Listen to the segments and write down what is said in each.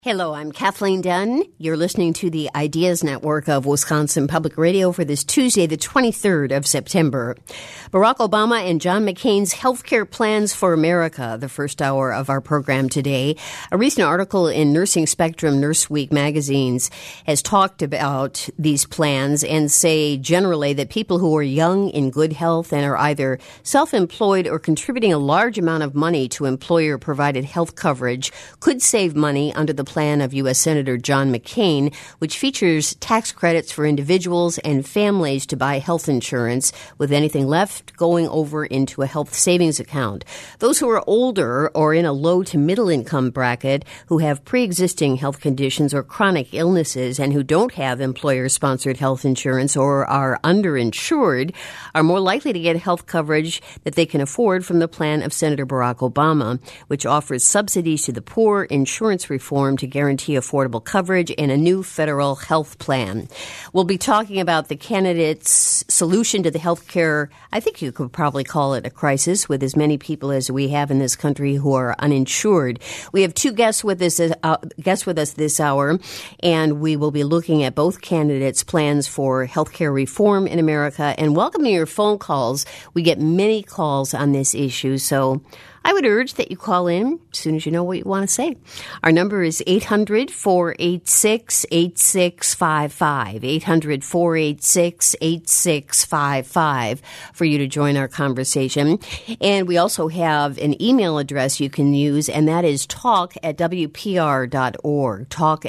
Hello, I'm Kathleen Dunn. You're listening to the Ideas Network of Wisconsin Public Radio for this Tuesday, the 23rd of September. Barack Obama and John McCain's healthcare plans for America, the first hour of our program today. A recent article in Nursing Spectrum, Nurseweek magazines has talked about these plans and say generally that people who are young, in good health, and are either self-employed or contributing a large amount of money to employer-provided health coverage could save money under the plan of U.S. Senator John McCain, which features tax credits for individuals and families to buy health insurance, with anything left going over into a health savings account. Those who are older or in a low to middle income bracket, who have pre-existing health conditions or chronic illnesses and who don't have employer-sponsored health insurance or are underinsured, are more likely to get health coverage that they can afford from the plan of Senator Barack Obama, which offers subsidies to the poor, insurance reform to guarantee affordable coverage, and a new federal health plan. We'll be talking about the candidates' solution to the health care, I think you could probably call it a crisis, with as many people as we have in this country who are uninsured. We have two guests with us this hour, and we will be looking at both candidates' plans for health care reform in America and welcoming your phone calls. We get many calls on this issue, so I would urge that you call in as soon as you know what you want to say. Our number is 800-486-8655, 800-486-8655 for you to join our conversation. And we also have an email address you can use, and that is talk@wpr.org,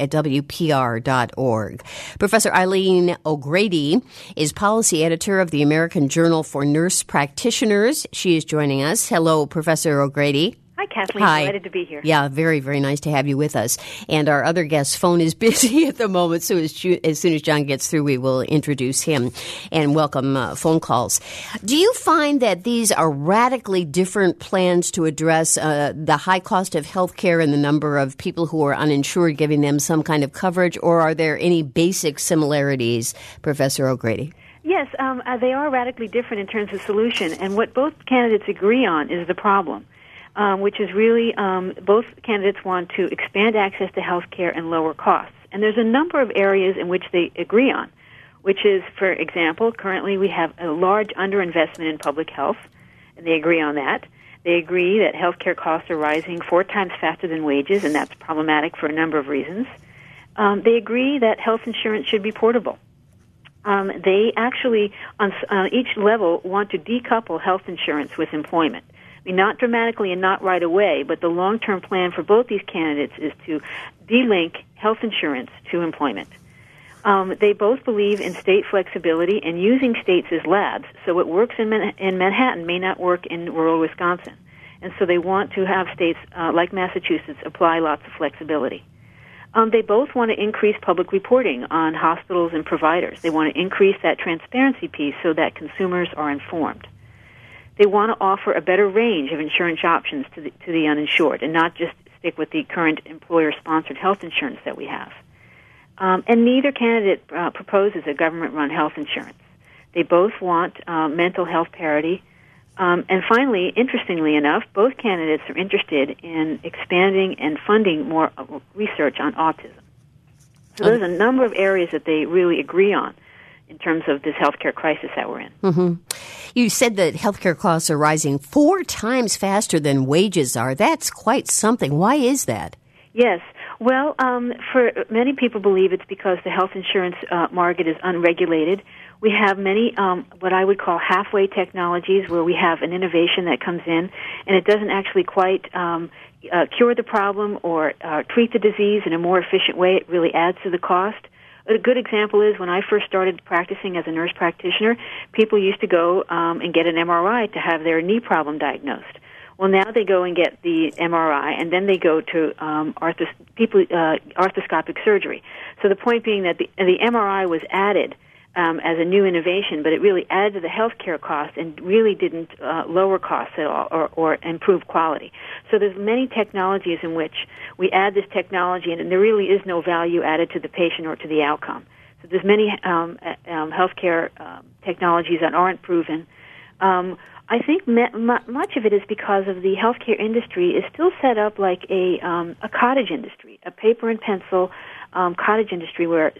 talk@wpr.org. Professor Eileen O'Grady is policy editor of the American Journal for Nurse Practitioners. She is joining us. Hello, Professor O'Grady. Hi, Kathleen. Hi. Delighted to be here. Yeah, very, very nice to have you with us. And our other guest's phone is busy at the moment, so as soon as John gets through, we will introduce him and welcome phone calls. Do you find that these are radically different plans to address the high cost of health care and the number of people who are uninsured, giving them some kind of coverage, or are there any basic similarities, Professor O'Grady? Yes, they are radically different in terms of solution, and what both candidates agree on is the problem, which is really both candidates want to expand access to health care and lower costs. And there's a number of areas in which they agree on, which is, for example, currently we have a large underinvestment in public health, and they agree on that. They agree that health care costs are rising 4 times faster than wages, and that's problematic for a number of reasons. They agree that health insurance should be portable. They actually, on each level, want to decouple health insurance with employment. I mean, not dramatically and not right away, but the long-term plan for both these candidates is to delink health insurance to employment. They both believe in state flexibility and using states as labs, so what works in Manhattan may not work in rural Wisconsin. And so they want to have states like Massachusetts apply lots of flexibility. They both want to increase public reporting on hospitals and providers. They want to increase that transparency piece so that consumers are informed. They want to offer a better range of insurance options to the uninsured and not just stick with the current employer-sponsored health insurance that we have. And neither candidate proposes a government-run health insurance. They both want mental health parity. And finally, interestingly enough, both candidates are interested in expanding and funding more research on autism. So there's a number of areas that they really agree on in terms of this healthcare crisis that we're in. Mm-hmm. You said that healthcare costs are rising 4 times faster than wages are. That's quite something. Why is that? Yes. Well, for many people believe it's because the health insurance market is unregulated. We have many what I would call halfway technologies where we have an innovation that comes in and it doesn't actually quite cure the problem or treat the disease in a more efficient way. It really adds to the cost. A good example is when I first started practicing as a nurse practitioner, people used to go and get an MRI to have their knee problem diagnosed. Well, now they go and get the MRI, and then they go to arthroscopic surgery. So the point being that the MRI was added as a new innovation, but it really added to the healthcare cost and really didn't lower costs at all or improve quality. So there's many technologies in which we add this technology, and there really is no value added to the patient or to the outcome. So there's many healthcare technologies that aren't proven. I think much of it is because of the healthcare industry is still set up like a cottage industry, a paper and pencil cottage industry where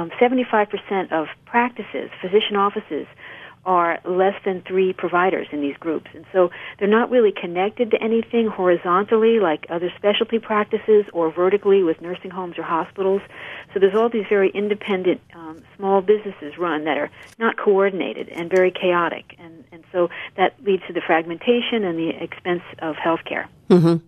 75% of practices, physician offices, are less than 3 providers in these groups. And so they're not really connected to anything horizontally like other specialty practices or vertically with nursing homes or hospitals. So there's all these very independent small businesses run that are not coordinated and very chaotic. And so that leads to the fragmentation and the expense of healthcare. Mm-hmm.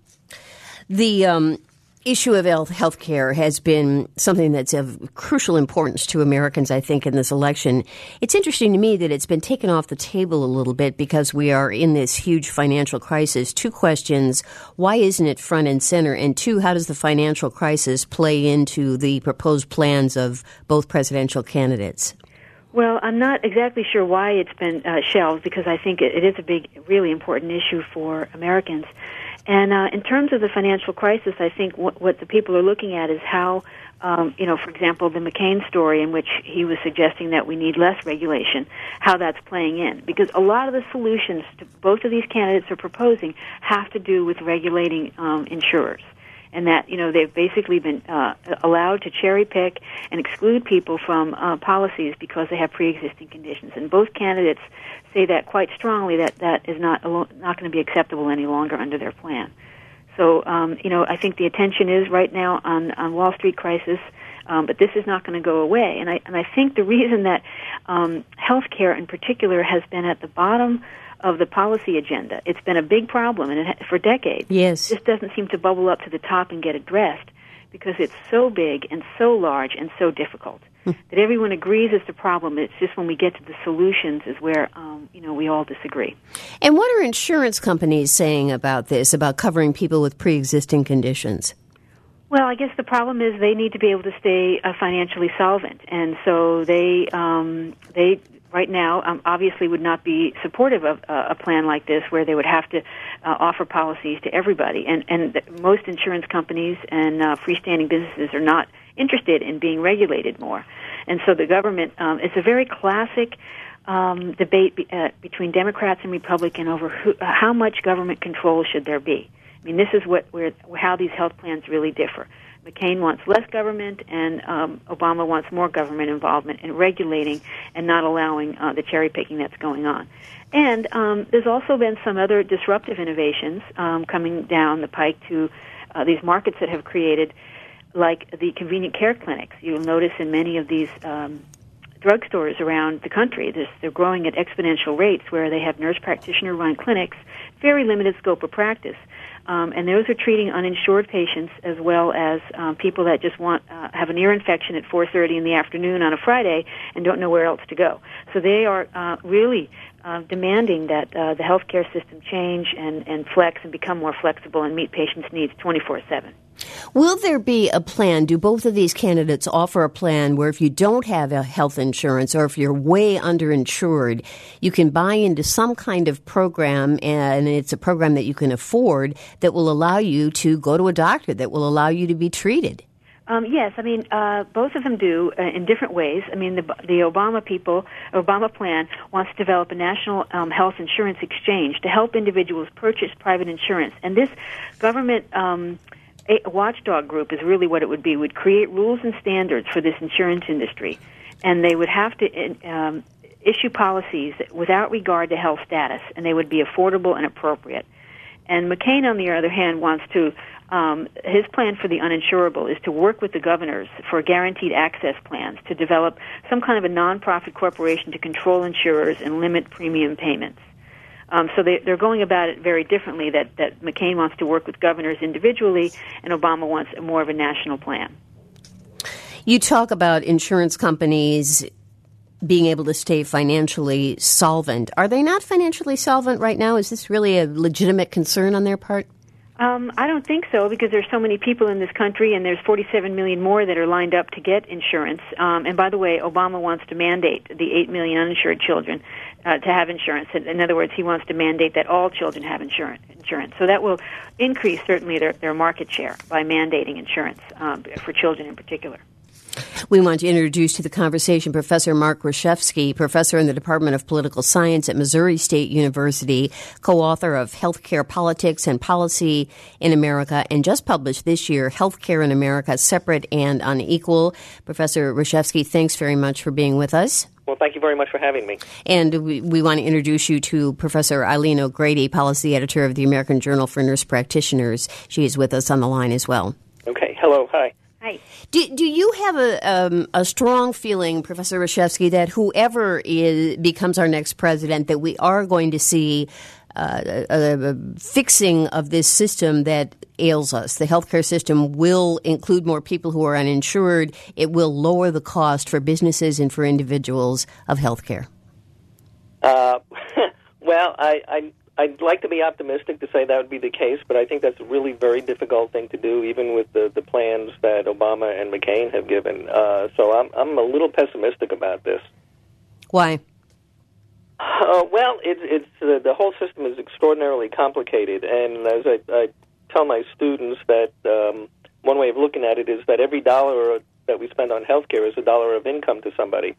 The issue of health care has been something that's of crucial importance to Americans, I think, in this election. It's interesting to me that it's been taken off the table a little bit because we are in this huge financial crisis. 2 questions. Why isn't it front and center? And 2, how does the financial crisis play into the proposed plans of both presidential candidates? Well, I'm not exactly sure why it's been shelved because I think it is a big, really important issue for Americans. And in terms of the financial crisis, I think what the people are looking at is how, for example, the McCain story in which he was suggesting that we need less regulation, how that's playing in. Because a lot of the solutions to both of these candidates are proposing have to do with regulating insurers. And that, they've basically been allowed to cherry pick and exclude people from policies because they have pre-existing conditions. And both candidates say that quite strongly that is not going to be acceptable any longer under their plan. So, I think the attention is right now on Wall Street crisis, but this is not going to go away. And I think the reason that healthcare in particular has been at the bottom of the policy agenda, it's been a big problem for decades. Yes. It just doesn't seem to bubble up to the top and get addressed because it's so big and so large and so difficult that everyone agrees it's the problem. It's just when we get to the solutions is where, we all disagree. And what are insurance companies saying about this, about covering people with pre-existing conditions? Well, I guess the problem is they need to be able to stay financially solvent, and so they right now obviously would not be supportive of a plan like this where they would have to offer policies to everybody. And most insurance companies and freestanding businesses are not interested in being regulated more. And so the government, it's a very classic debate between Democrats and Republicans over how much government control should there be. I mean, this is how these health plans really differ. McCain wants less government, and Obama wants more government involvement in regulating and not allowing the cherry-picking that's going on. And there's also been some other disruptive innovations coming down the pike to these markets that have created, like the convenient care clinics. You'll notice in many of these drugstores around the country, they're growing at exponential rates where they have nurse practitioner-run clinics, very limited scope of practice. And those are treating uninsured patients as well as people that just have an ear infection at 4:30 in the afternoon on a Friday and don't know where else to go. So they are really demanding that the healthcare system change and flex and become more flexible and meet patients' needs 24/7. Will there be a plan? Do both of these candidates offer a plan where if you don't have a health insurance or if you're way underinsured, you can buy into some kind of program, and it's a program that you can afford that will allow you to go to a doctor, that will allow you to be treated? Yes, I mean, both of them do in different ways. I mean, the Obama plan wants to develop a national health insurance exchange to help individuals purchase private insurance. And this government a watchdog group is really what it would be, would create rules and standards for this insurance industry. And they would have to issue policies without regard to health status, and they would be affordable and appropriate. And McCain, on the other hand, wants to his plan for the uninsurable is to work with the governors for guaranteed access plans to develop some kind of a nonprofit corporation to control insurers and limit premium payments. So they're going about it very differently, that McCain wants to work with governors individually and Obama wants more of a national plan. You talk about insurance companies being able to stay financially solvent. Are they not financially solvent right now? Is this really a legitimate concern on their part? I don't think so, because there's so many people in this country, and there's 47 million more that are lined up to get insurance. And by the way, Obama wants to mandate the 8 million uninsured children to have insurance. In other words, he wants to mandate that all children have insurance. So that will increase, certainly, their market share by mandating insurance for children in particular. We want to introduce to the conversation Professor Mark Reshevsky, professor in the Department of Political Science at Missouri State University, co-author of Healthcare Politics and Policy in America, and just published this year, Healthcare in America, Separate and Unequal. Professor Reshevsky, thanks very much for being with us. Well, thank you very much for having me. And we want to introduce you to Professor Eileen O'Grady, policy editor of the American Journal for Nurse Practitioners. She is with us on the line as well. Okay. Hello. Hi. Hi. Do you have a strong feeling, Professor Reshevsky, that whoever becomes our next president, that we are going to see a fixing of this system that ails us? The healthcare system will include more people who are uninsured. It will lower the cost for businesses and for individuals of healthcare. Well, I'd like to be optimistic to say that would be the case, but I think that's a really very difficult thing to do, even with the plans that Obama and McCain have given. So I'm a little pessimistic about this. Why? Well, it's the whole system is extraordinarily complicated, and as I tell my students that one way of looking at it is that every dollar that we spend on healthcare is a dollar of income to somebody.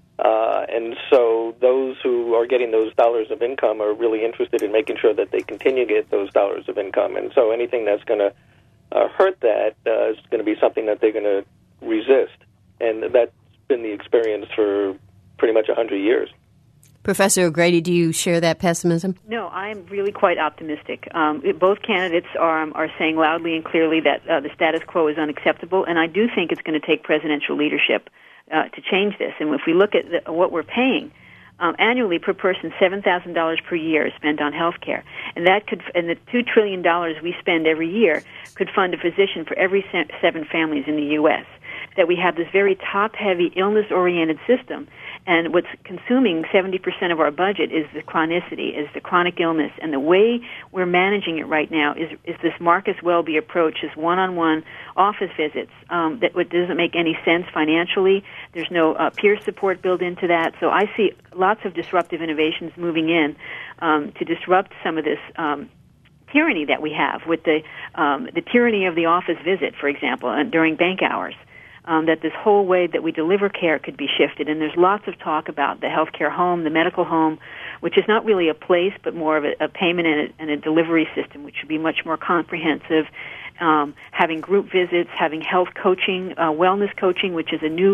And so those who are getting those dollars of income are really interested in making sure that they continue to get those dollars of income. And so anything that's going to hurt that is going to be something that they're going to resist. And that's been the experience for pretty much 100 years. Professor O'Grady, do you share that pessimism? No, I'm really quite optimistic. Both candidates are saying loudly and clearly that the status quo is unacceptable, and I do think it's going to take presidential leadership to change this. And if we look at what we're paying annually per person, $7,000 per year is spent on health care, and the $2 trillion we spend every year could fund a physician for every 7 families in the U.S. That we have this very top-heavy, illness-oriented system, and what's consuming 70% of our budget is the chronicity, is the chronic illness, and the way we're managing it right now is this Marcus Welby approach, is one-on-one office visits. That doesn't make any sense financially. There's no peer support built into that. So I see lots of disruptive innovations moving in to disrupt some of this tyranny that we have with the tyranny of the office visit, for example, during bank hours. That this whole way that we deliver care could be shifted. And there's lots of talk about the healthcare home, the medical home, which is not really a place, but more of a payment and a delivery system, which should be much more comprehensive, having group visits, having health coaching, wellness coaching, which is a new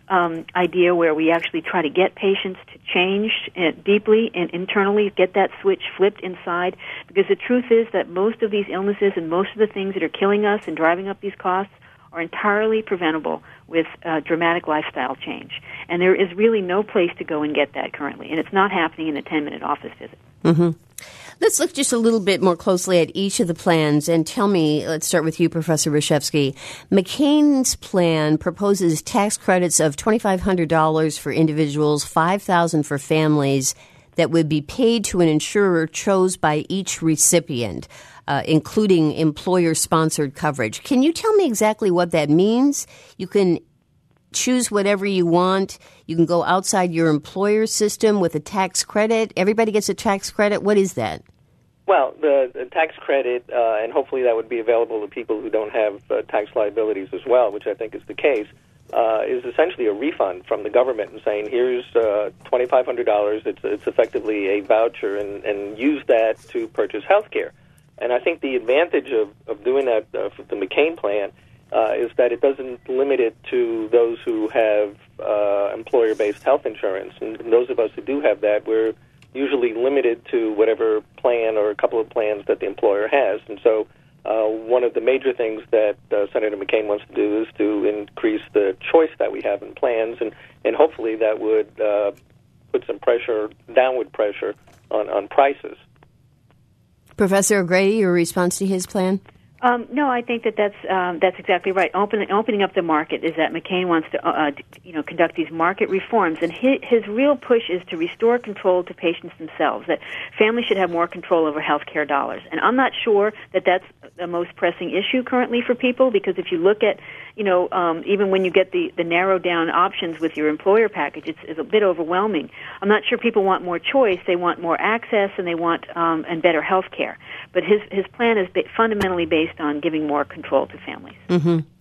idea where we actually try to get patients to change deeply and internally, get that switch flipped inside. Because the truth is that most of these illnesses and most of the things that are killing us and driving up these costs are entirely preventable with dramatic lifestyle change. And there is really no place to go and get that currently, and it's not happening in a 10-minute office visit. Mm-hmm. Let's look just a little bit more closely at each of the plans and tell me, let's start with you, Professor Reshevsky. McCain's plan proposes tax credits of $2,500 for individuals, $5,000 for families, that would be paid to an insurer chose by each recipient, including employer-sponsored coverage. Can you tell me exactly what that means? You can choose whatever you want. You can go outside your employer system with a tax credit. Everybody gets a tax credit. What is that? Well, the tax credit, and hopefully that would be available to people who don't have tax liabilities as well, which I think is the case, is essentially a refund from the government and saying, here's $2,500. It's effectively a voucher, and use that to purchase health care. And I think the advantage of doing that for the McCain plan is that it doesn't limit it to those who have employer-based health insurance. And those of us who do have that, we're usually limited to whatever plan or a couple of plans that the employer has. And so one of the major things that Senator McCain wants to do is to increase the choice that we have in plans, and hopefully that would put some downward pressure on prices. Professor O'Grady, your response to his plan? No, I think that's exactly right. Opening up the market is that McCain wants to conduct these market reforms, and his real push is to restore control to patients themselves. That families should have more control over health care dollars, and I'm not sure that that's the most pressing issue currently for people, because if you look at even when you get the narrowed down options with your employer package, it's a bit overwhelming. I'm not sure people want more choice. They want more access, and they want and better health care. But his plan is fundamentally based on giving more control to families. Mm-hmm.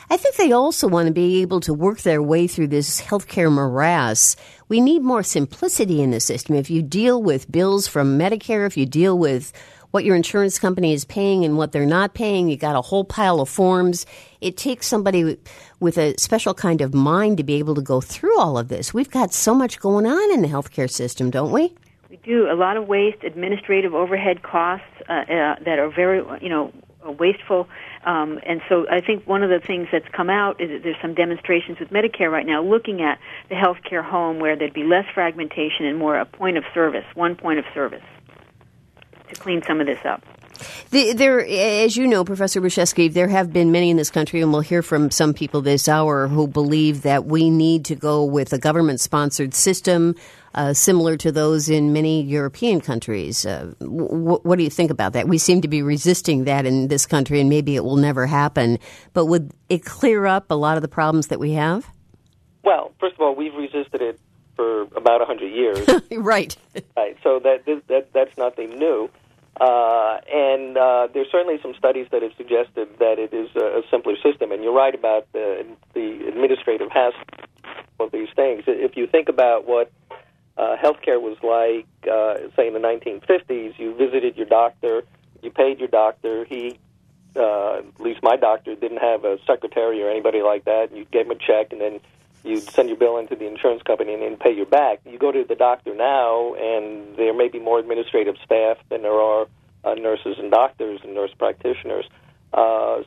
I think they also want to be able to work their way through this healthcare morass. We need more simplicity in the system. If you deal with bills from Medicare, if you deal with what your insurance company is paying and what they're not paying, you got a whole pile of forms. It takes somebody with a special kind of mind to be able to go through all of this. We've got so much going on in the healthcare system, don't we? We do. A lot of waste, administrative overhead costs that are very, wasteful. And so I think one of the things that's come out is that there's some demonstrations with Medicare right now looking at the healthcare home where there'd be less fragmentation and more a point of service, one point of service, to clean some of this up. There, as you know, Professor Bruschewski, there have been many in this country, and we'll hear from some people this hour who believe that we need to go with a government-sponsored system similar to those in many European countries. What do you think about that? We seem to be resisting that in this country, and maybe it will never happen. But would it clear up a lot of the problems that we have? Well, first of all, we've resisted it for about 100 years. Right. Right. So that's nothing new. And there's certainly some studies that have suggested that it is a simpler system. And you're right about the administrative hassle of these things. If you think about what healthcare was like, say in the 1950s, you visited your doctor, you paid your doctor. He, at least my doctor, didn't have a secretary or anybody like that. You gave him a check, and then you'd send your bill into the insurance company and then pay you back. You go to the doctor now, and there may be more administrative staff than there are nurses and doctors and nurse practitioners. I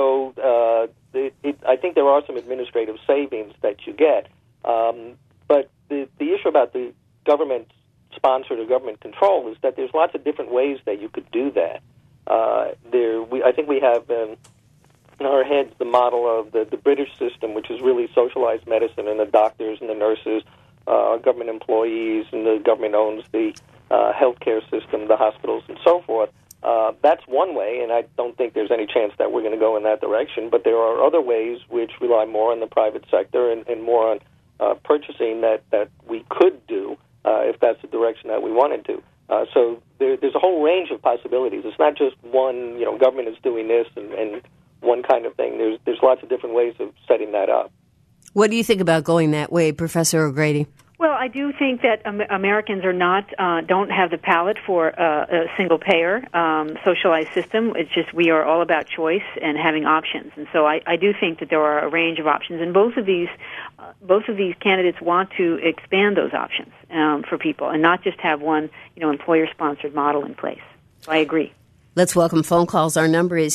think there are some administrative savings that you get. But the issue about the government-sponsored or government-control is that there's lots of different ways that you could do that. I think we have in our heads the model of the British system, which is really socialized medicine, and the doctors and the nurses are government employees, and the government owns the healthcare system, the hospitals, and so forth. That's one way, and I don't think there's any chance that we're going to go in that direction. But there are other ways which rely more on the private sector and more on purchasing that we could do if that's the direction that we wanted to. So there's a whole range of possibilities. It's not just one, government is doing this and one kind of thing. There's lots of different ways of setting that up. What do you think about going that way, Professor O'Grady? Well, I do think that Americans don't have the palate for a single-payer socialized system. It's just we are all about choice and having options, and so I do think that there are a range of options, and both of these candidates want to expand those options for people, and not just have one employer-sponsored model in place. So I agree. Let's welcome phone calls. Our number is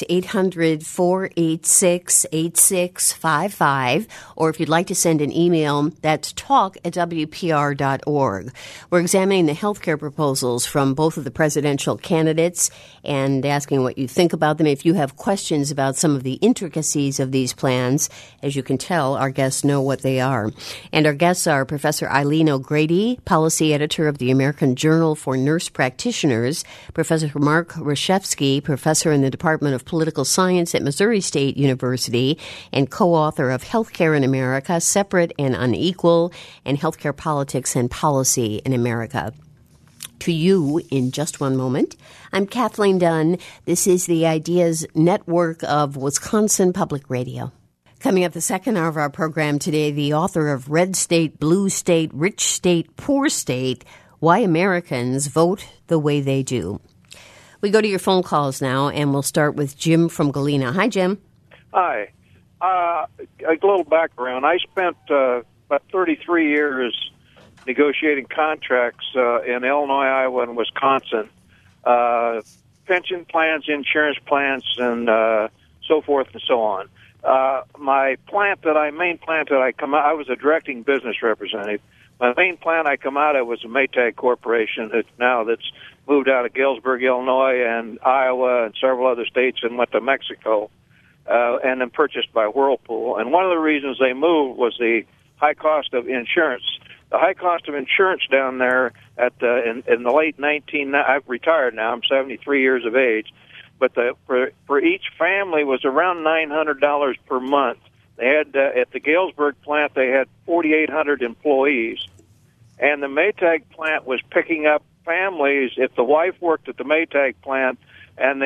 800-486-8655. Or if you'd like to send an email, that's talk@wpr.org. We're examining the healthcare proposals from both of the presidential candidates and asking what you think about them. If you have questions about some of the intricacies of these plans, as you can tell, our guests know what they are. And our guests are Professor Eileen O'Grady, Policy Editor of the American Journal for Nurse Practitioners, Professor Mark Reshevsky, Professor in the Department of Political Science at Missouri State University and co-author of Healthcare in America, Separate and Unequal, and Healthcare Politics and Policy in America. To you in just one moment. I'm Kathleen Dunn. This is the Ideas Network of Wisconsin Public Radio. Coming up the second hour of our program today, the author of Red State, Blue State, Rich State, Poor State, Why Americans Vote the Way They Do. We go to your phone calls now, and we'll start with Jim from Galena. Hi, Jim. Hi. A little background. I spent about 33 years negotiating contracts in Illinois, Iowa, and Wisconsin, pension plans, insurance plans, and so forth and so on. My main plant that I come out, I was a directing business representative. My main plant I come out of was a Maytag Corporation that's moved out of Galesburg, Illinois, and Iowa, and several other states, and went to Mexico, and then purchased by Whirlpool. And one of the reasons they moved was the high cost of insurance. The high cost of insurance down there in the late I've retired now. I'm 73 years of age, but for each family was around $900 per month. They had at the Galesburg plant they had 4,800 employees, and the Maytag plant was picking up families. If the wife worked at the Maytag plant and the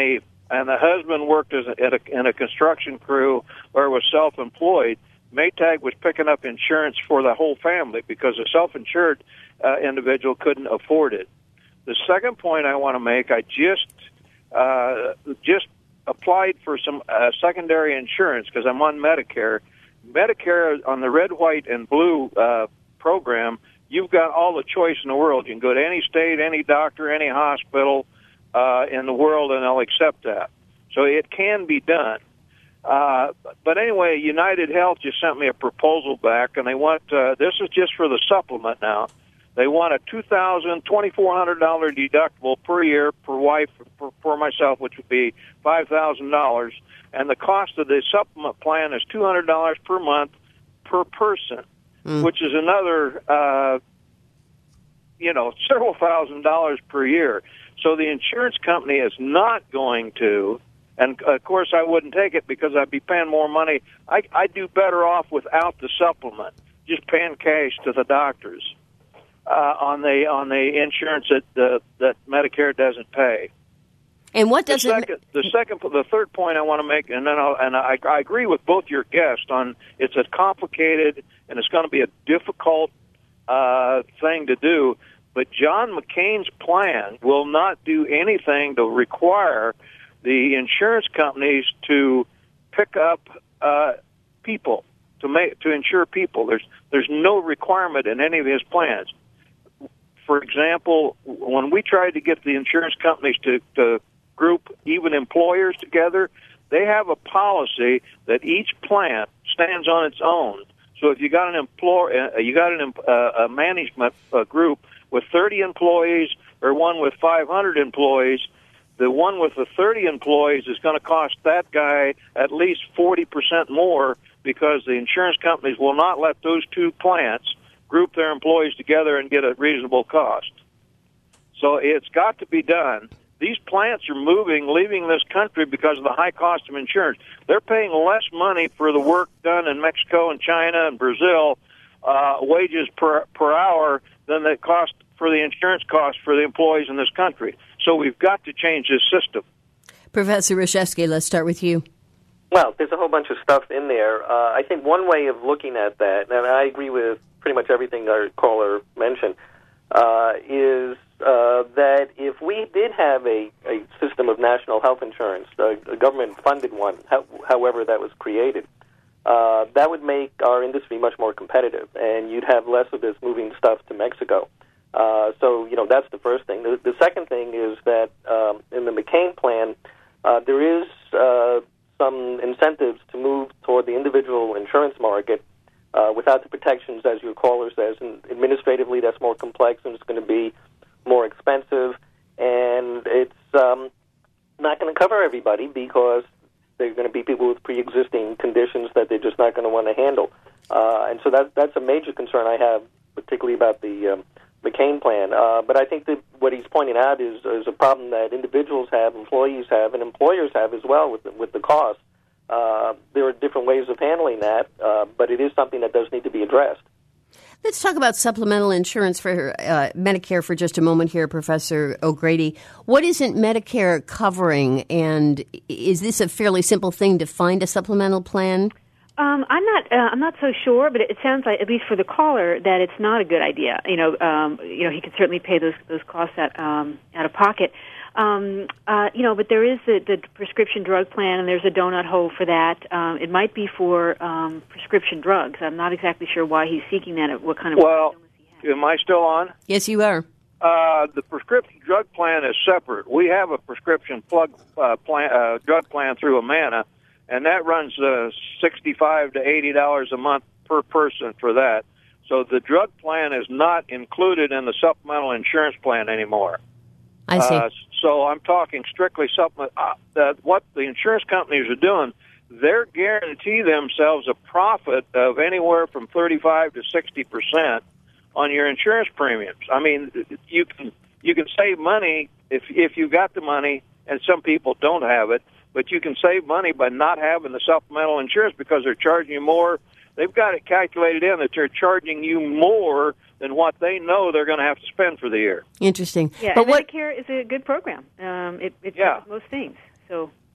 and the husband worked in a construction crew or was self-employed, Maytag was picking up insurance for the whole family because a self-insured individual couldn't afford it. The second point I want to make, I just applied for some secondary insurance because I'm on Medicare. Medicare on the red, white, and blue program, you've got all the choice in the world. You can go to any state, any doctor, any hospital in the world, and they'll accept that. So it can be done. But anyway, United Health just sent me a proposal back, and they want, this is just for the supplement now, they want a $2,400 deductible per year per wife, for myself, which would be $5,000. And the cost of the supplement plan is $200 per month per person, which is another, several $1,000s per year. So the insurance company is not going to, and of course I wouldn't take it because I'd be paying more money. I'd do better off without the supplement, just paying cash to the doctors on the insurance that Medicare doesn't pay. And what does the third point I want to make, and then I agree with both your guests on it's a complicated and it's going to be a difficult thing to do. But John McCain's plan will not do anything to require the insurance companies to pick up people to insure people. There's no requirement in any of his plans. For example, when we tried to get the insurance companies to group even employers together, they have a policy that each plan stands on its own. So if you got a management group with 30 employees or one with 500 employees, the one with the 30 employees is going to cost that guy at least 40% more because the insurance companies will not let those two plants group their employees together and get a reasonable cost. So it's got to be done. These plants are leaving this country because of the high cost of insurance. They're paying less money for the work done in Mexico and China and Brazil, wages per hour, than the cost for the insurance costs for the employees in this country. So we've got to change this system. Professor Reshevsky, let's start with you. Well, there's a whole bunch of stuff in there. I think one way of looking at that, and I agree with pretty much everything our caller mentioned, is that if we did have a system of national health insurance, a government-funded one, however that was created, that would make our industry much more competitive, and you'd have less of this moving stuff to Mexico. So, that's the first thing. The second thing is that in the McCain plan, there is some incentives to move toward the individual insurance market without the protections, as your caller says. And administratively, that's more complex, and it's going to be more expensive, and it's not going to cover everybody because there are going to be people with pre-existing conditions that they're just not going to want to handle. And so that's a major concern I have, particularly about the McCain plan. But I think that what he's pointing out is a problem that individuals have, employees have, and employers have as well with the cost. There are different ways of handling that, but it is something that does need to be addressed. Let's talk about supplemental insurance for Medicare for just a moment here, Professor O'Grady. What isn't Medicare covering, and is this a fairly simple thing to find a supplemental plan? I'm not so sure, but it sounds like, at least for the caller, that it's not a good idea. He can certainly pay those costs out of pocket. But there is the prescription drug plan, and there's a donut hole for that. It might be for prescription drugs. I'm not exactly sure why he's seeking that. What kind of illness he has. Am I still on? Yes, you are. The prescription drug plan is separate. We have a prescription drug plan through Amana, and that runs $65 to $80 a month per person for that. So the drug plan is not included in the supplemental insurance plan anymore. I see. So I'm talking strictly supplement. What the insurance companies are doing, they're guarantee themselves a profit of anywhere from 35 to 60% on your insurance premiums. I mean, you can save money if you got the money, and some people don't have it. But you can save money by not having the supplemental insurance because they're charging you more. They've got it calculated in that they're charging you more than what they know they're going to have to spend for the year. Interesting. Yeah, but Medicare is a good program. It covers most things. So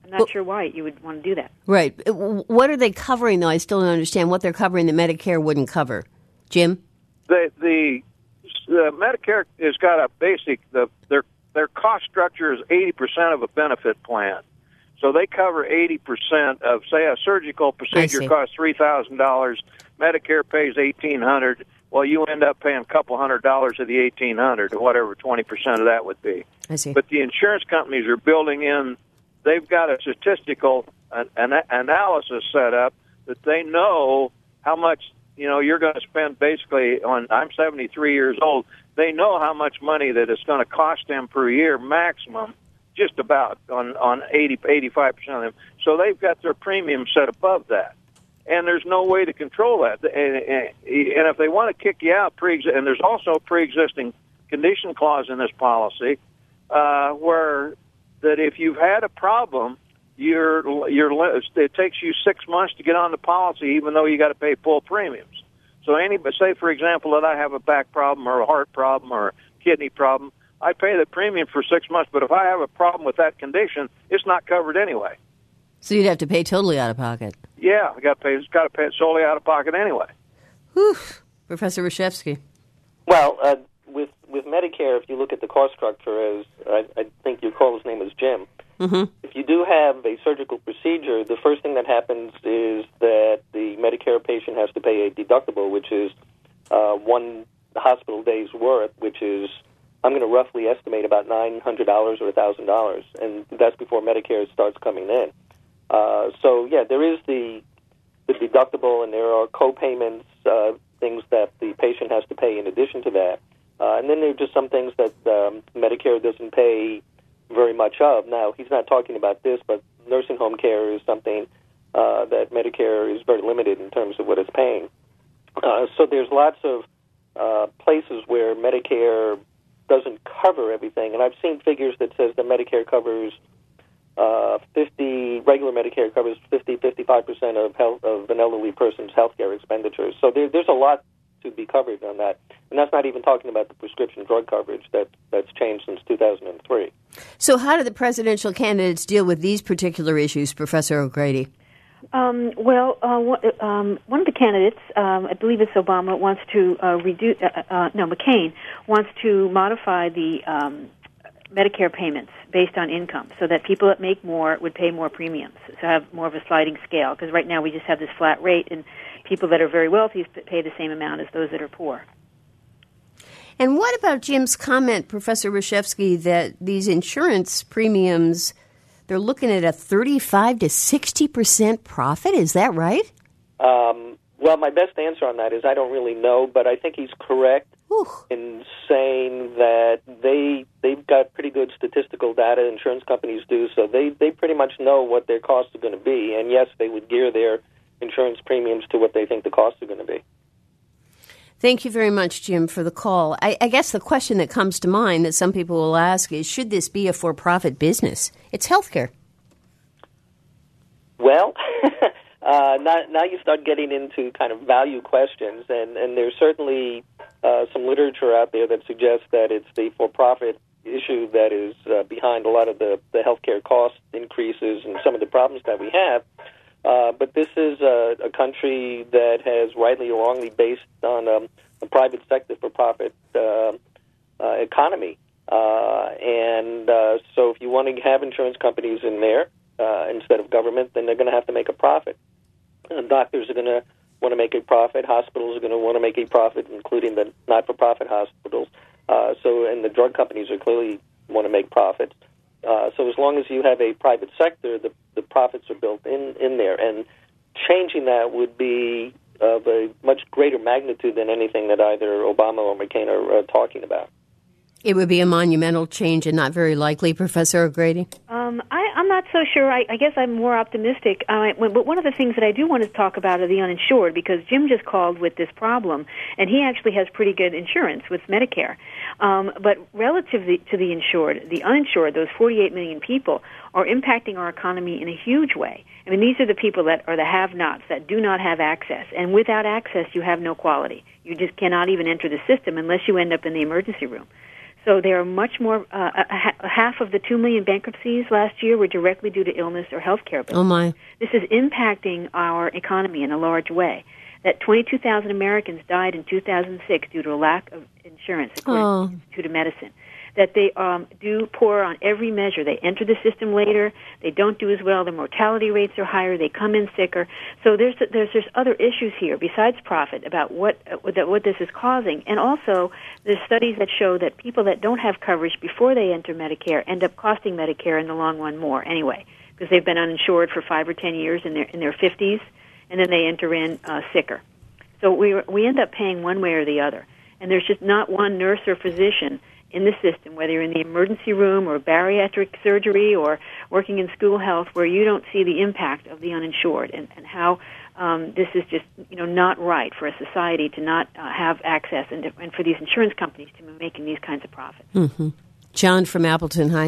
I'm not sure why you would want to do that. Right. What are they covering, though? I still don't understand what they're covering that Medicare wouldn't cover. Jim? The Medicare has got a basic, their cost structure is 80% of a benefit plan. So they cover 80% of, say, a surgical procedure costs $3,000. Medicare pays $1,800. Well, you end up paying a couple $100 of the $1,800, or whatever 20% of that would be. I see. But the insurance companies are building in. They've got a statistical analysis set up that they know how much you're going to spend basically on. I'm 73 years old. They know how much money that it's going to cost them per year maximum, just about on 85% of them. So they've got their premium set above that. And there's no way to control that. And if they want to kick you out, and there's also a pre-existing condition clause in this policy, where that if you've had a problem, it takes you 6 months to get on the policy, even though you got to pay full premiums. So say, for example, that I have a back problem or a heart problem or a kidney problem, I pay the premium for 6 months, but if I have a problem with that condition, it's not covered anyway. So you'd have to pay totally out of pocket. Yeah, got to pay it solely out of pocket anyway. Whew. Professor Reshevsky. Well, with Medicare, if you look at the cost structure, as I think your caller's name is Jim, if you do have a surgical procedure, the first thing that happens is that the Medicare patient has to pay a deductible, which is one hospital day's worth, which is, I'm going to roughly estimate, about $900 or $1,000, and that's before Medicare starts coming in. So, yeah, there is the deductible, and there are co-payments, things that the patient has to pay in addition to that. And then there are just some things that Medicare doesn't pay very much of. Now, he's not talking about this, but nursing home care is something that Medicare is very limited in terms of what it's paying. So there's lots of places where Medicare doesn't cover everything. And I've seen figures that says that Medicare covers regular Medicare covers 55% of an elderly person's health care expenditures. So there's a lot to be covered on that. And that's not even talking about the prescription drug coverage that's changed since 2003. So how do the presidential candidates deal with these particular issues, Professor O'Grady? One of the candidates, I believe it's Obama, wants to McCain, wants to modify the Medicare payments based on income so that people that make more would pay more premiums, so have more of a sliding scale, because right now we just have this flat rate, and people that are very wealthy pay the same amount as those that are poor. And what about Jim's comment, Professor Reshevsky, that these insurance premiums, they're looking at a 35 to 60% profit? Is that right? Well, my best answer on that is I don't really know, but I think he's correct in saying that they've got pretty good statistical data, insurance companies do, so they pretty much know what their costs are going to be. And yes, they would gear their insurance premiums to what they think the costs are going to be. Thank you very much, Jim, for the call. I guess the question that comes to mind that some people will ask is, should this be a for-profit business? It's healthcare. Well, now you start getting into kind of value questions, and there's certainly some literature out there that suggests that it's the for-profit issue that is behind a lot of the healthcare cost increases and some of the problems that we have. But this is a country that has rightly or wrongly based on a private sector for-profit economy. So if you want to have insurance companies in there instead of government, then they're going to have to make a profit. Doctors are going to want to make a profit. Hospitals are going to want to make a profit, including the not-for-profit hospitals. And the drug companies are clearly want to make profits. So as long as you have a private sector, the profits are built in there. And changing that would be of a much greater magnitude than anything that either Obama or McCain are talking about. It would be a monumental change and not very likely, Professor O'Grady? I'm not so sure. I guess I'm more optimistic. But one of the things that I do want to talk about are the uninsured, because Jim just called with this problem, and he actually has pretty good insurance with Medicare. But relative to the insured, the uninsured, those 48 million people, are impacting our economy in a huge way. I mean, these are the people that are the have-nots, that do not have access. And without access, you have no quality. You just cannot even enter the system unless you end up in the emergency room. So there are much more, half of the 2 million bankruptcies last year were directly due to illness or health care bills. Oh, my. This is impacting our economy in a large way. That 22,000 Americans died in 2006 due to a lack of insurance, according to the Institute of Medicine. That they do poor on every measure. They enter the system later. They don't do as well. Their mortality rates are higher. They come in sicker. So there's other issues here besides profit about what this is causing, and also there's studies that show that people that don't have coverage before they enter Medicare end up costing Medicare in the long run more anyway, because they've been uninsured for 5 or 10 years in their 50s, and then they enter in sicker. So we end up paying one way or the other, and there's just not one nurse or physician in the system, whether you're in the emergency room or bariatric surgery or working in school health, where you don't see the impact of the uninsured and how this is just not right for a society to not have access and for these insurance companies to be making these kinds of profits. Mm-hmm. John from Appleton, hi.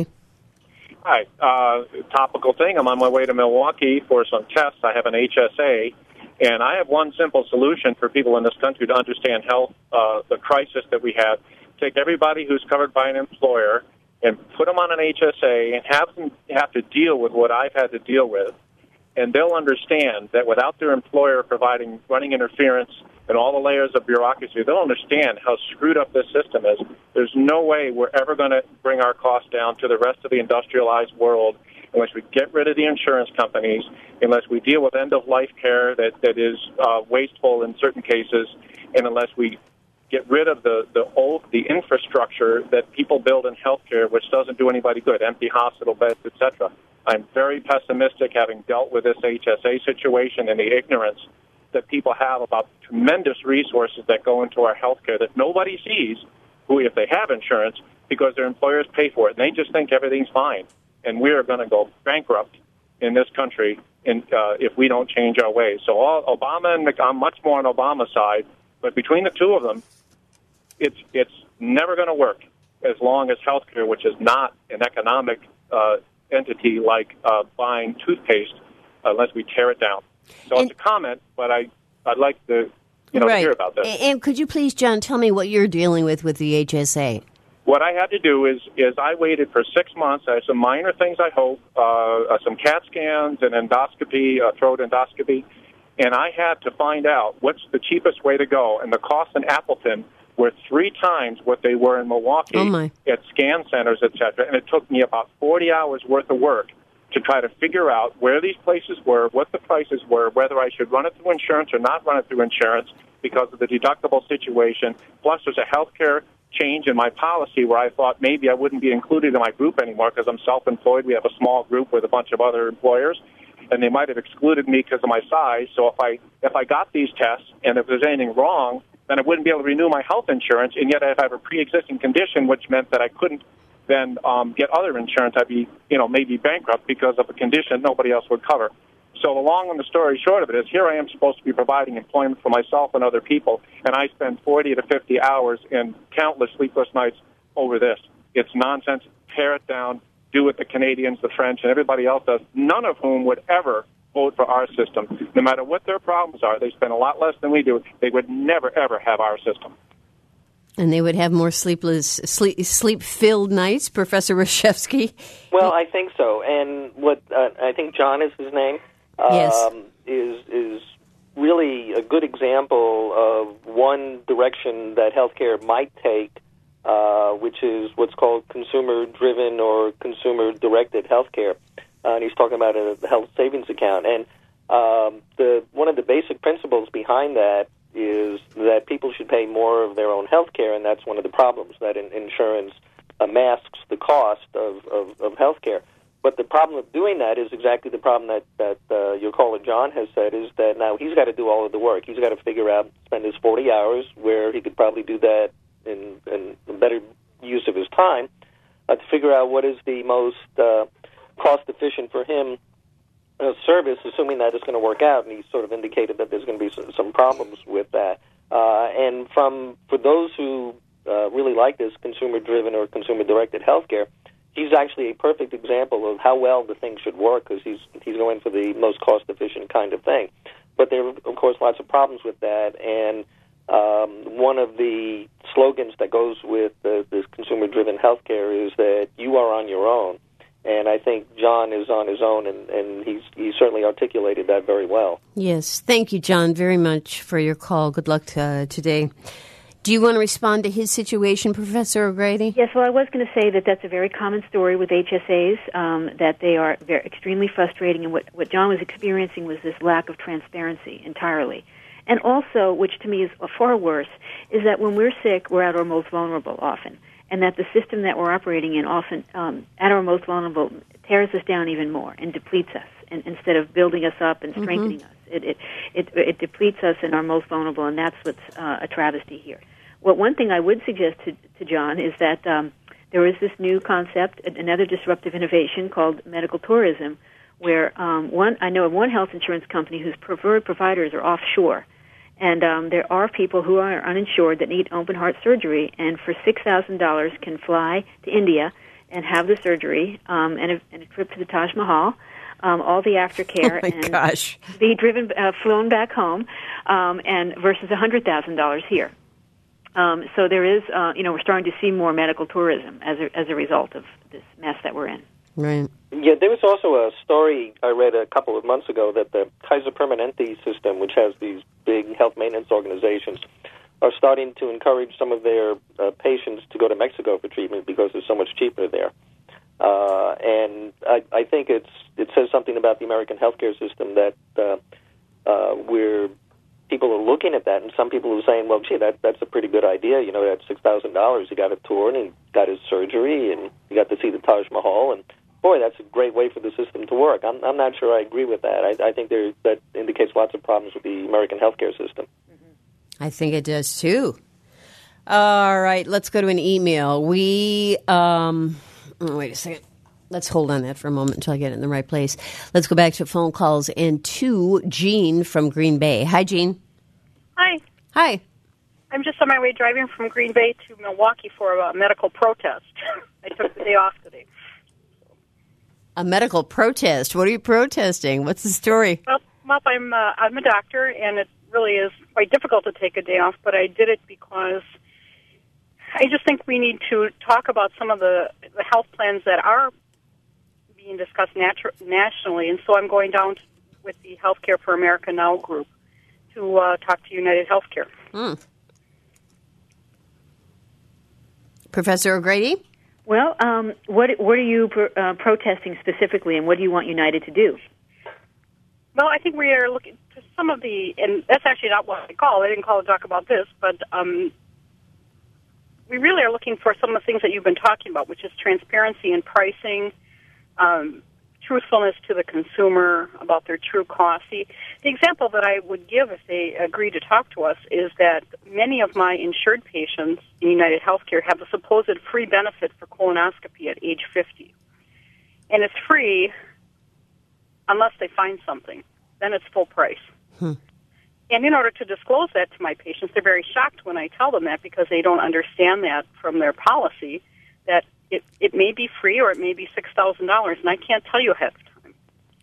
Hi. Topical thing. I'm on my way to Milwaukee for some tests. I have an HSA, and I have one simple solution for people in this country to understand health, the crisis that we have. Take everybody who's covered by an employer and put them on an HSA and have them have to deal with what I've had to deal with, and they'll understand that without their employer providing running interference and all the layers of bureaucracy, they'll understand how screwed up this system is. There's no way we're ever going to bring our costs down to the rest of the industrialized world unless we get rid of the insurance companies, unless we deal with end-of-life care that is wasteful in certain cases, and unless we get rid of the infrastructure that people build in healthcare, which doesn't do anybody good, empty hospital beds, etc. I'm very pessimistic, having dealt with this HSA situation and the ignorance that people have about tremendous resources that go into our healthcare that nobody sees, who, if they have insurance, because their employers pay for it, and they just think everything's fine. And we are going to go bankrupt in this country if we don't change our ways. So Obama and I'm much more on Obama's side, but between the two of them, it's never going to work as long as healthcare, which is not an economic entity like buying toothpaste, unless we tear it down. So it's a comment, but I'd like to to hear about this. And could you please, John, tell me what you're dealing with the HSA? What I had to do is I waited for 6 months. I had some minor things, I hope, some CAT scans, an endoscopy, a throat endoscopy, and I had to find out what's the cheapest way to go. And the costs in Appleton were 3 times what they were in Milwaukee at scan centers, et cetera. And it took me about 40 hours worth of work to try to figure out where these places were, what the prices were, whether I should run it through insurance or not run it through insurance because of the deductible situation. Plus, there's a health care change in my policy where I thought maybe I wouldn't be included in my group anymore because I'm self-employed. We have a small group with a bunch of other employers, and they might have excluded me because of my size. So if I got these tests and if there's anything wrong, then I wouldn't be able to renew my health insurance, and yet if I have a pre-existing condition, which meant that I couldn't then get other insurance, I'd be, maybe bankrupt because of a condition nobody else would cover. So the long and the story short of it is, here I am supposed to be providing employment for myself and other people, and I spend 40 to 50 hours and countless sleepless nights over this. It's nonsense. Tear it down. Do what the Canadians, the French, and everybody else does, none of whom would ever vote for our system. No matter what their problems are, they spend a lot less than we do. They would never, ever have our system. And they would have more sleep-filled nights, Professor Reshevsky? Well, I think so. And what I think John is his name, yes. is really a good example of one direction that healthcare might take, which is what's called consumer-driven or consumer-directed healthcare. And he's talking about a health savings account. And one of the basic principles behind that is that people should pay more of their own health care, and that's one of the problems, that insurance masks the cost of health care. But the problem of doing that is exactly the problem that your caller John has said, is that now he's got to do all of the work. He's got to figure out, spend his 40 hours, where he could probably do that in a better use of his time, to figure out what is the most cost-efficient for him service, assuming that it's going to work out, and he's sort of indicated that there's going to be some problems with that. And for those who really like this consumer-driven or consumer-directed healthcare, he's actually a perfect example of how well the thing should work, because he's going for the most cost-efficient kind of thing. But there are, of course, lots of problems with that, and one of the slogans that goes with this consumer-driven healthcare is that you are on your own. And I think John is on his own, and he certainly articulated that very well. Yes. Thank you, John, very much for your call. Good luck today. Do you want to respond to his situation, Professor O'Grady? Yes, well, I was going to say that that's a very common story with HSAs, that they are extremely frustrating, and what John was experiencing was this lack of transparency entirely. And also, which to me is far worse, is that when we're sick, we're at our most vulnerable often, and that the system that we're operating in often, at our most vulnerable, tears us down even more and depletes us, and instead of building us up and strengthening us. It depletes us in our most vulnerable, and that's what's a travesty here. Well, one thing I would suggest to John is that there is this new concept, another disruptive innovation called medical tourism, where I know of one health insurance company whose preferred providers are offshore. And there are people who are uninsured that need open heart surgery, and for $6,000 can fly to India and have the surgery and a trip to the Taj Mahal, all the aftercare, and be flown back home, and versus $100,000 here. So there is, we're starting to see more medical tourism as a result of this mess that we're in. Right. Yeah, there was also a story I read a couple of months ago that the Kaiser Permanente system, which has these big health maintenance organizations, are starting to encourage some of their patients to go to Mexico for treatment because it's so much cheaper there. And I think it says something about the American healthcare system that people are looking at that, and some people are saying, well, gee, that's a pretty good idea. You know, that's $6,000. He got a tour, and he got his surgery, and he got to see the Taj Mahal, and boy, that's a great way for the system to work. I'm not sure I agree with that. I think that indicates lots of problems with the American healthcare system. I think it does, too. All right, let's go to an email. Wait a second. Let's hold on that for a moment until I get it in the right place. Let's go back to phone calls and to Jean from Green Bay. Hi, Jean. Hi. Hi. I'm just on my way driving from Green Bay to Milwaukee for a medical protest. I took the day off today. A medical protest? What are you protesting? What's the story? Well, I'm a doctor, and it really is quite difficult to take a day off, but I did it because I just think we need to talk about some of the health plans that are being discussed nationally, and so I'm going down with the Healthcare for America Now group to talk to United Healthcare. Professor O'Grady? Well, what are you protesting specifically, and what do you want United to do? Well, I think we are looking to some of and that's actually not what I call. I didn't call to talk about this, but we really are looking for some of the things that you've been talking about, which is transparency in pricing, truthfulness to the consumer about their true cost. The example that I would give if they agree to talk to us is that many of my insured patients in United Healthcare have a supposed free benefit for colonoscopy at age 50. And it's free unless they find something. Then it's full price. And in order to disclose that to my patients, they're very shocked when I tell them that because they don't understand that from their policy, that it may be free or it may be $6,000, and I can't tell you ahead of time.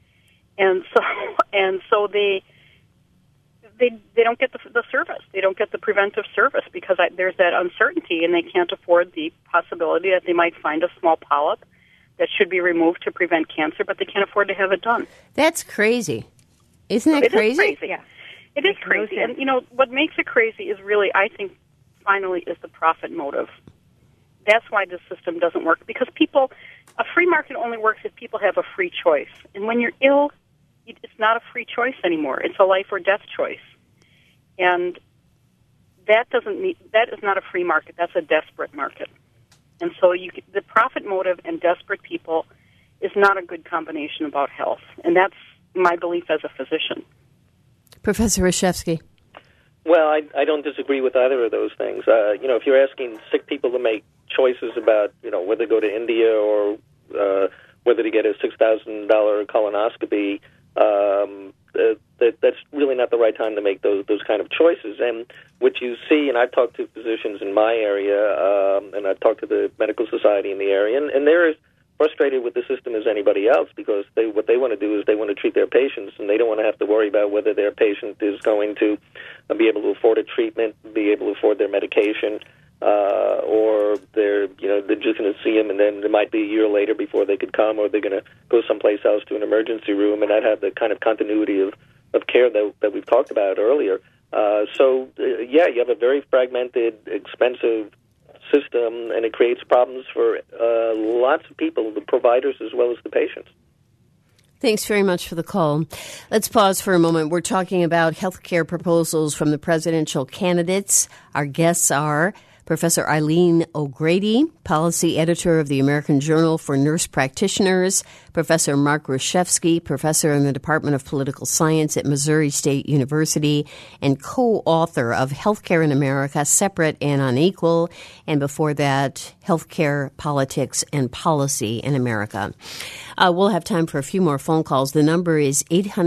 And so they don't get the service. They don't get the preventive service because there's that uncertainty, and they can't afford the possibility that they might find a small polyp that should be removed to prevent cancer, but they can't afford to have it done. That's crazy. Isn't that crazy? It is crazy. Yeah. It is crazy. And, what makes it crazy is really, I think, finally, is the profit motive. That's why this system doesn't work, because a free market only works if people have a free choice. And when you're ill, it's not a free choice anymore. It's a life or death choice. And that is not a free market. That's a desperate market. And so the profit motive and desperate people is not a good combination about health. And that's my belief as a physician. Professor Reshevsky. Well, I don't disagree with either of those things. If you're asking sick people to make choices about, whether to go to India or whether to get a $6,000 colonoscopy, that's really not the right time to make those kind of choices. And what you see, and I've talked to physicians in my area, and I've talked to the medical society in the area, and they're as frustrated with the system as anybody else because what they want to do is they want to treat their patients, and they don't want to have to worry about whether their patient is going to be able to afford a treatment, be able to afford their medication. or they're just going to see them, and then it might be a year later before they could come, or they're going to go someplace else to an emergency room, and not have the kind of continuity of care that we've talked about earlier. You have a very fragmented, expensive system, and it creates problems for lots of people, the providers as well as the patients. Thanks very much for the call. Let's pause for a moment. We're talking about health care proposals from the presidential candidates. Our guests are Professor Eileen O'Grady, policy editor of the American Journal for Nurse Practitioners, Professor Mark Reshevsky, professor in the Department of Political Science at Missouri State University, and co-author of Healthcare in America, Separate and Unequal, and before that, Healthcare, Politics, and Policy in America. We'll have time for a few more phone calls. The number is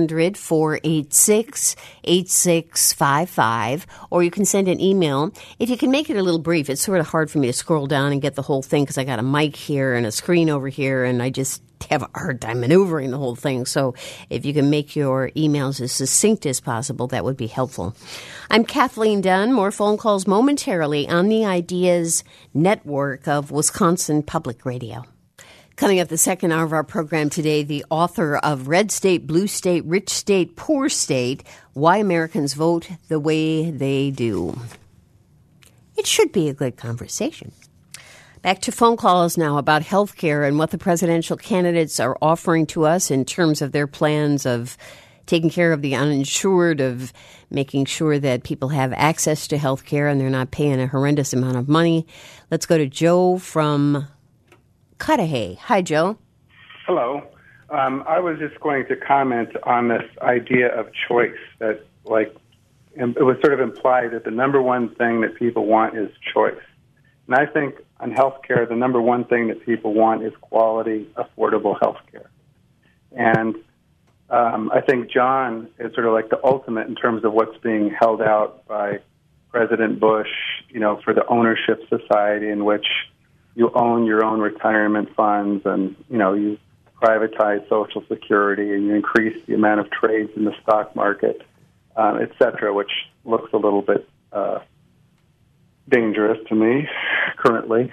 800-486-8655, or you can send an email. If you can make it a little brief, it's sort of hard for me to scroll down and get the whole thing because I got a mic here and a screen over here, and I just have a hard time maneuvering the whole thing. So if you can make your emails as succinct as possible, that would be helpful. I'm Kathleen Dunn. More phone calls momentarily on the Ideas Network of Wisconsin Public Radio. Coming up the second hour of our program today, the author of Red State, Blue State, Rich State, Poor State, Why Americans Vote the Way They Do. It should be a good conversation. Back to phone calls now about health care and what the presidential candidates are offering to us in terms of their plans of taking care of the uninsured, of making sure that people have access to health care and they're not paying a horrendous amount of money. Let's go to Joe from Cudahy. Hi, Joe. Hello. I was just going to comment on this idea of choice that, it was sort of implied that the number one thing that people want is choice. And I think on healthcare, the number one thing that people want is quality, affordable healthcare. And I think John is sort of like the ultimate in terms of what's being held out by President Bush, for the ownership society in which you own your own retirement funds and, you privatize Social Security and you increase the amount of trades in the stock market, et cetera, which looks a little bit dangerous to me currently.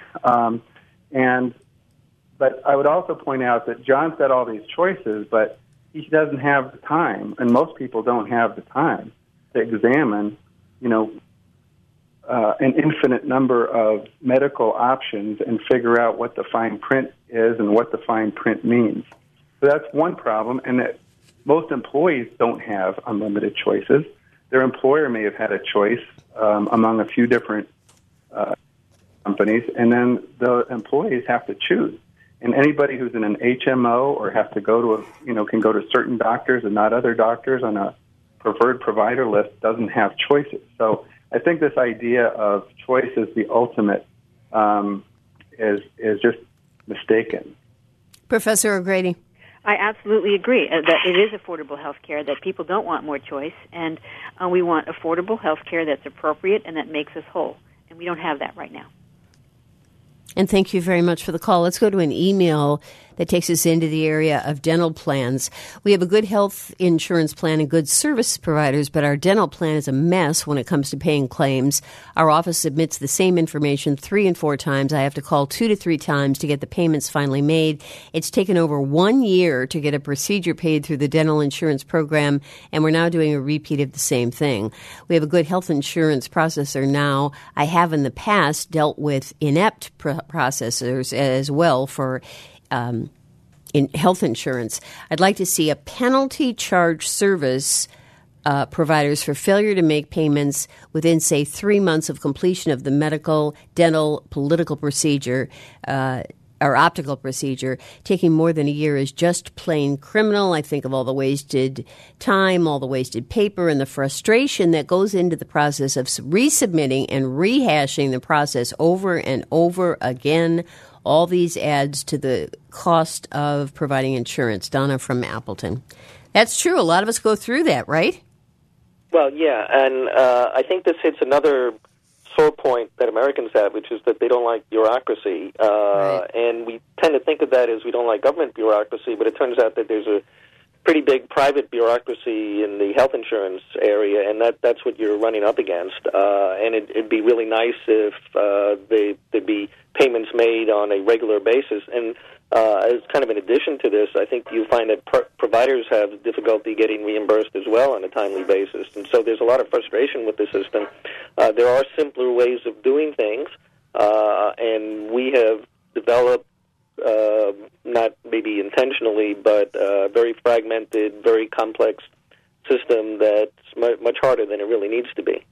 But I would also point out that John said all these choices, but he doesn't have the time, and most people don't have the time to examine, an infinite number of medical options and figure out what the fine print is and what the fine print means. So that's one problem, and that most employees don't have unlimited choices. Their employer may have had a choice among a few different companies, and then the employees have to choose. And anybody who's in an HMO or have to go to can go to certain doctors and not other doctors on a preferred provider list doesn't have choices. So I think this idea of choice as the ultimate is just mistaken. Professor O'Grady. I absolutely agree that it is affordable health care, that people don't want more choice, and we want affordable health care that's appropriate and that makes us whole. And we don't have that right now. And thank you very much for the call. Let's go to an email that takes us into the area of dental plans. We have a good health insurance plan and good service providers, but our dental plan is a mess when it comes to paying claims. Our office submits the same information 3 and 4 times. I have to call 2 to 3 times to get the payments finally made. It's taken over 1 year to get a procedure paid through the dental insurance program, and we're now doing a repeat of the same thing. We have a good health insurance processor now. I have in the past dealt with inept processors as well for in health insurance. I'd like to see a penalty charge service providers for failure to make payments within, say, 3 months of completion of the medical, dental, political procedure or optical procedure. Taking more than a year is just plain criminal. I think of all the wasted time, all the wasted paper, and the frustration that goes into the process of resubmitting and rehashing the process over and over again. All these adds to the cost of providing insurance. Donna from Appleton. That's true. A lot of us go through that, right? Well, yeah, and I think this hits another sore point that Americans have, which is that they don't like bureaucracy. Right. And we tend to think of that as we don't like government bureaucracy, but it turns out that there's a pretty big private bureaucracy in the health insurance area, and that's what you're running up against. And it'd be really nice if there'd be payments made on a regular basis. And as kind of an addition to this, I think you find that providers have difficulty getting reimbursed as well on a timely basis. And so there's a lot of frustration with the system. There are simpler ways of doing things, and we have developed, not maybe intentionally, but a very fragmented, very complex system that's much harder than it really needs to be.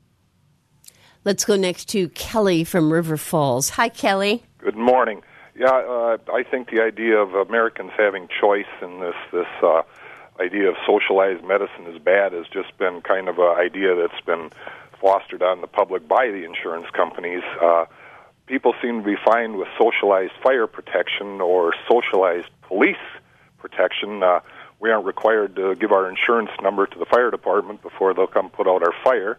Let's go next to Kelly from River Falls. Hi, Kelly. Good morning. Yeah, I think the idea of Americans having choice and this idea of socialized medicine is bad has just been kind of an idea that's been fostered on the public by the insurance companies. People seem to be fine with socialized fire protection or socialized police protection. We aren't required to give our insurance number to the fire department before they'll come put out our fire,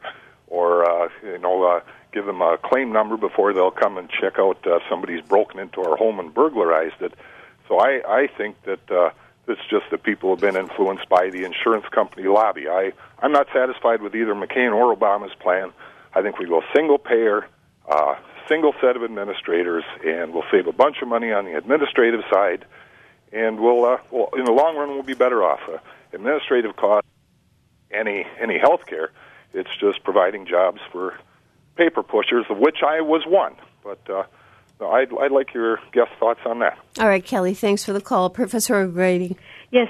or give them a claim number before they'll come and check out somebody's broken into our home and burglarized it. So I think that it's just that people have been influenced by the insurance company lobby. I'm not satisfied with either McCain or Obama's plan. I think we go single payer, single set of administrators, and we'll save a bunch of money on the administrative side, and we'll in the long run we'll be better off. Administrative costs, any health care, it's just providing jobs for paper pushers, of which I was one. But I'd like your guest thoughts on that. All right, Kelly, thanks for the call. Professor O'Grady. Yes,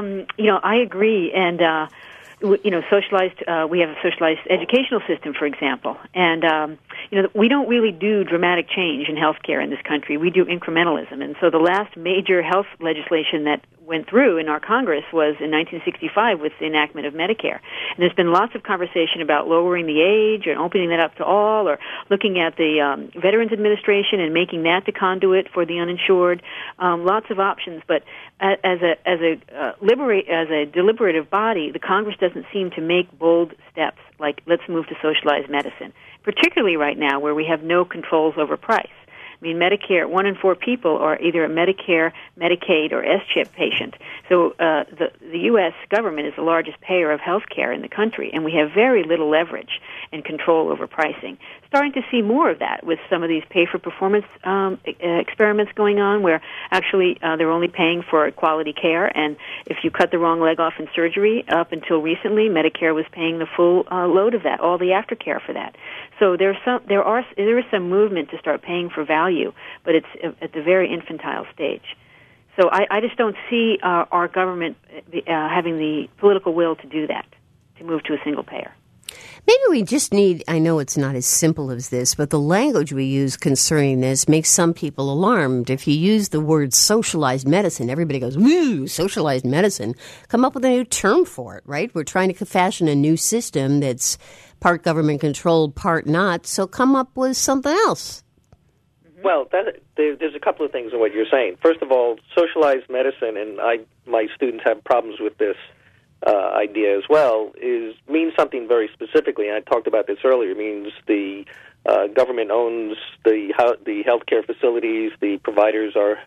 I agree, and socialized. We have a socialized educational system, for example, and we don't really do dramatic change in healthcare in this country. We do incrementalism, and so the last major health legislation that went through in our Congress was in 1965 with the enactment of Medicare. And there's been lots of conversation about lowering the age or opening that up to all, or looking at the Veterans Administration and making that the conduit for the uninsured. Lots of options, but as a deliberative body, the Congress doesn't seem to make bold steps like let's move to socialized medicine, particularly right now where we have no controls over price. I mean, Medicare, 1 in 4 people are either a Medicare, Medicaid, or S-chip patient. So the U.S. government is the largest payer of health care in the country, and we have very little leverage and control over pricing. Starting to see more of that with some of these pay-for-performance experiments going on, where actually they're only paying for quality care, and if you cut the wrong leg off in surgery, up until recently, Medicare was paying the full load of that, all the aftercare for that. So there is some movement to start paying for value, but it's at the very infantile stage. So I just don't see our government having the political will to do that, to move to a single payer. Maybe we just need, I know it's not as simple as this, but the language we use concerning this makes some people alarmed. If you use the word socialized medicine, everybody goes, woo, socialized medicine. Come up with a new term for it, right? We're trying to fashion a new system that's part government-controlled, part not, so come up with something else. Well, there's a couple of things in what you're saying. First of all, socialized medicine, and my students have problems with this idea as well, means something very specifically, and I talked about this earlier. It means the government owns the healthcare facilities, the providers are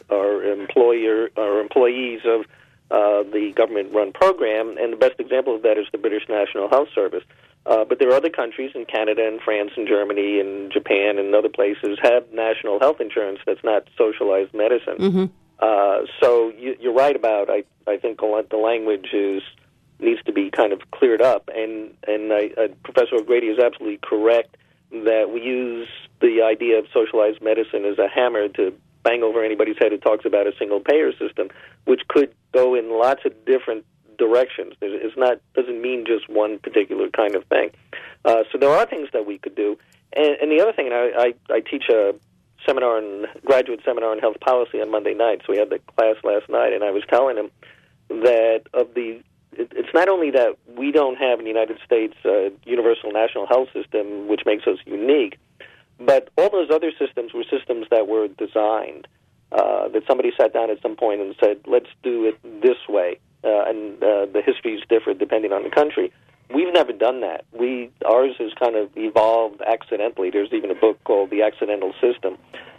employees of the government-run program, and the best example of that is the British National Health Service. But there are other countries in Canada and France and Germany and Japan and other places have national health insurance that's not socialized medicine. Mm-hmm. So you're right about, I think the language needs to be kind of cleared up, and Professor O'Grady is absolutely correct that we use the idea of socialized medicine as a hammer to bang over anybody's head who talks about a single payer system, which could go in lots of different directions. Doesn't mean just one particular kind of thing. So there are things that we could do, and the other thing, and I teach a graduate seminar on health policy on Monday night. So we had the class last night, and I was telling him that it's not only that we don't have in the United States a universal national health system, which makes us unique, but all those other systems were systems that were designed, that somebody sat down at some point and said, let's do it this way, and the histories differ depending on the country. We've never done that. Ours has kind of evolved accidentally. There's even a book called The Accidental System.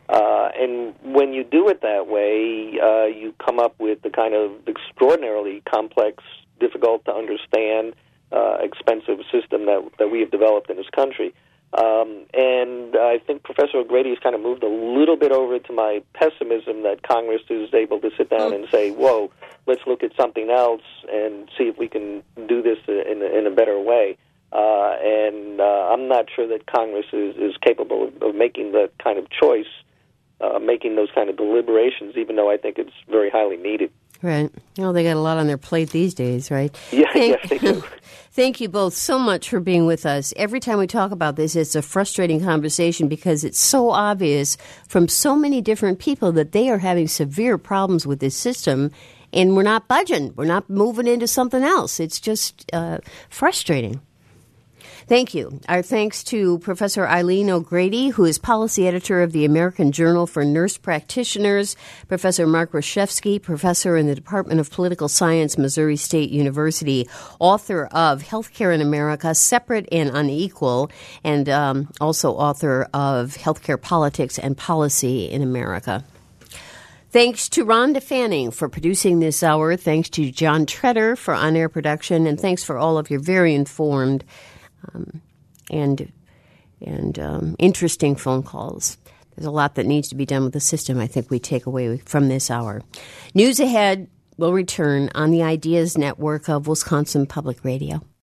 And when you do it that way, you come up with the kind of extraordinarily complex, difficult to understand, expensive system that we have developed in this country. And I think Professor O'Grady has kind of moved a little bit over to my pessimism that Congress is able to sit down and say, whoa, let's look at something else and see if we can do this in a better way. And I'm not sure that Congress is capable of making that kind of choice, making those kind of deliberations, even though I think it's very highly needed. Right. Well, they got a lot on their plate these days, right? Yeah, yes, they do. Thank you both so much for being with us. Every time we talk about this, it's a frustrating conversation because it's so obvious from so many different people that they are having severe problems with this system, and we're not budging. We're not moving into something else. It's just frustrating. Thank you. Our thanks to Professor Eileen O'Grady, who is policy editor of the American Journal for Nurse Practitioners, Professor Mark Reshevsky, professor in the Department of Political Science, Missouri State University, author of Healthcare in America, Separate and Unequal, and also author of Healthcare Politics and Policy in America. Thanks to Rhonda Fanning for producing this hour. Thanks to John Treader for on-air production, and thanks for all of your very informed and interesting phone calls. There's a lot that needs to be done with the system, I think we take away from this hour. News ahead will return on the Ideas Network of Wisconsin Public Radio.